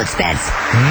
8 perc.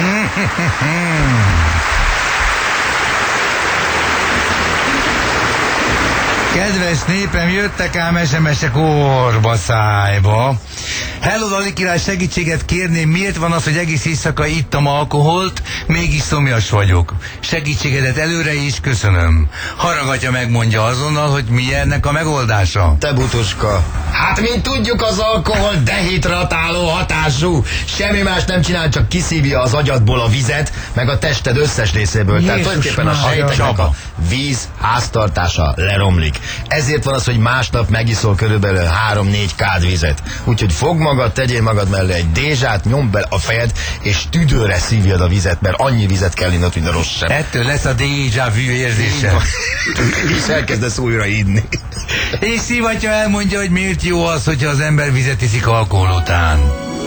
Kedves népem, jöttek ám SMS-ek orba szájba. Hello, Lali király, segítséget kérném, miért van az, hogy egész éjszaka ittam alkoholt, mégis szomjas vagyok. Segítségedet előre is köszönöm. Haragatja megmondja azonnal, hogy mi ennek a megoldása. Te butuska. Hát mint tudjuk, az alkohol dehidratáló hatású. Semmi más nem csinál, csak kiszívja az agyadból a vizet, meg a tested összes részéből. Tehát tulajdonképpen a sejteknek a víz háztartása leromlik. Ezért van az, hogy másnap megiszol körülbelül 3-4 kád vizet. Úgyhogy fogd magad, tegyél magad mellé egy dézsát, nyomd be a fejed, és tüdőre szívjad a vizet, mert annyi vizet kell innod, mint a rossz sem. Ettől lesz a déjà vu érzése. És elkezdesz újra inni. És Szivatya elmondja, hogy miért jó az, hogyha az ember vizet iszik alkohol után.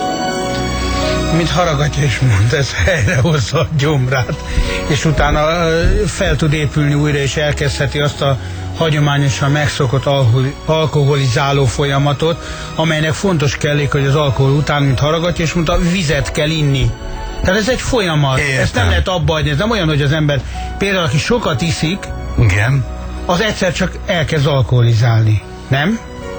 Mint Haragatja is mondta, ez helyrehozza a gyomrát, és utána fel tud épülni újra, és elkezdheti azt a hagyományosan megszokott alkoholizáló folyamatot, amelynek fontos kellék, hogy az alkohol után, mint Haragatja és mondta, vizet kell inni. Tehát ez egy folyamat, ezt nem lehet abba adni, ez nem olyan, hogy az ember például, aki sokat iszik, igen, az egyszer csak elkezd alkoholizálni, nem?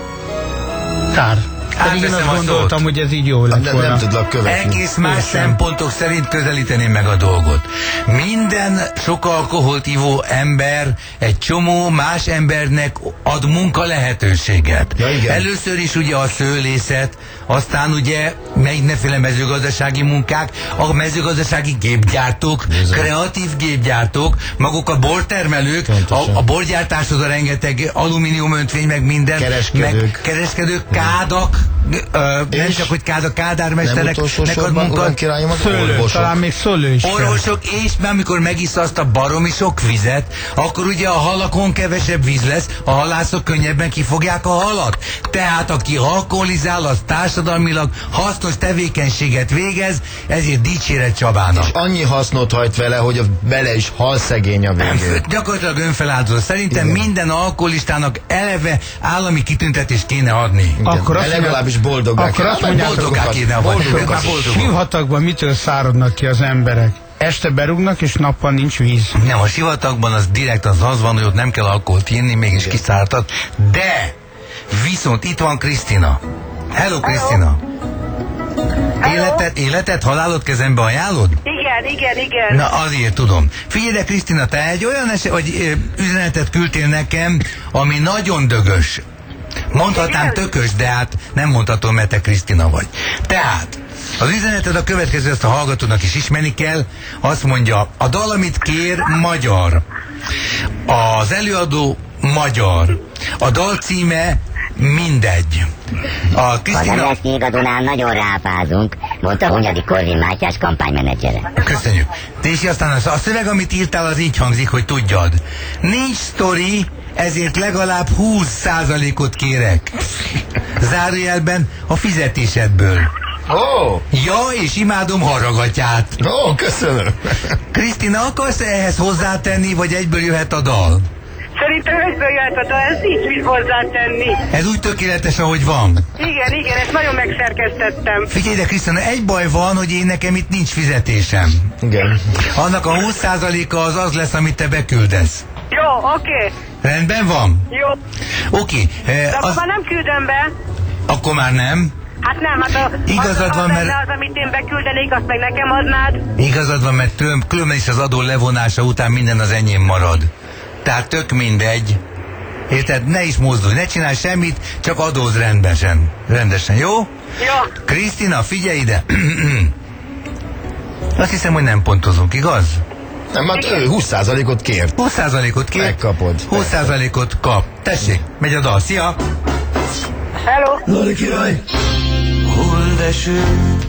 Kár. Pedig én azt gondoltam, hogy ez így jó lett volna. Nem tudlak követni. Egész más szempontok szerint közelíteném meg a dolgot. Minden sok alkoholt ivó ember egy csomó más embernek ad munka lehetőséget. Ja, először is ugye a szőlészet, aztán ugye mindenféle mezőgazdasági munkák, a mezőgazdasági gépgyártók, kreatív gépgyártók, maguk a bortermelők, a borgyártáshoz a rengeteg alumínium öntvény, meg minden, kereskedők, kádak, nem csak, hogy kádármesterek ad munkat, szőlő, talán még szőlő is orvosok, és amikor megisz azt a baromi sok vizet, akkor ugye a halakon kevesebb víz lesz, a halászok könnyebben kifogják a halat. Tehát aki alkoholizál, az társadalmilag hasznos tevékenységet végez, ezért dicséret Csabának. És annyi hasznot hajt vele, hogy bele is hal szegény a végén. Gyakorlatilag önfeláldozó. Szerintem minden alkoholistának eleve állami kitüntetést kéne adni. Akkor legalábbis boldogá kéne adni. Sivatagban mitől száradnak ki az emberek? Este berúgnak, és nappal nincs víz. Nem, a sivatagban az direkt az van, hogy ott nem kell alkoholt inni, mégis kiszáradhat. De viszont itt van Krisztina. Hello, Krisztina. Életed, halálod kezembe ajánlod? Igen. Na, azért tudom. Figyelj, de Krisztina, te egy olyan üzenetet küldtél nekem, ami nagyon dögös. Mondhatnám tökös, de hát nem mondhatom, mert te Krisztina vagy. Tehát, az üzeneted a következő, ezt a hallgatónak is ismerni kell. Azt mondja, a dal, amit kér, magyar. Az előadó magyar. A dal címe mindegy. A Esznyék a Dunán nagyon ráfázunk, mondta Hunyadi Korvin Mátyás kampánymenedzsere. Köszönjük. És aztán a szöveg, amit írtál, az így hangzik, hogy tudjad. Nincs sztori, ezért legalább 20%-ot kérek. Zárójelben a fizetésedből. Ja, és imádom Haragatját. Köszönöm. Krisztina, akarsz ehhez hozzátenni, vagy egyből jöhet a dal? Szerintem egyből jöhet a dal, ez nincs mit hozzátenni. Ez úgy tökéletes, ahogy van. Igen, ezt nagyon megszerkesztettem. Figyelj, de Krisztina, egy baj van, hogy én nekem itt nincs fizetésem. Igen. Annak a 20%-a az lesz, amit te beküldesz. Jó, oké. Rendben van? Jó. Oké. De akkor már nem küldöm be. Akkor már nem? Hát nem, igazad van, mert az, amit én beküldenék, azt meg nekem adnád. Igazad van, mert különben is az adó levonása után minden az enyém marad. Tehát tök mindegy. Érted? Ne is mozdulj, ne csinálj semmit, csak adózz rendesen, jó? Jó. Krisztina, figyelj ide! Azt hiszem, hogy nem pontozunk, igaz? Nem, hát ő 20%-ot kért. 20%-ot kért. Megkapod. 20%-ot kap. Tessék, megy a dal. Szia! Hello! Lali király! Holdeső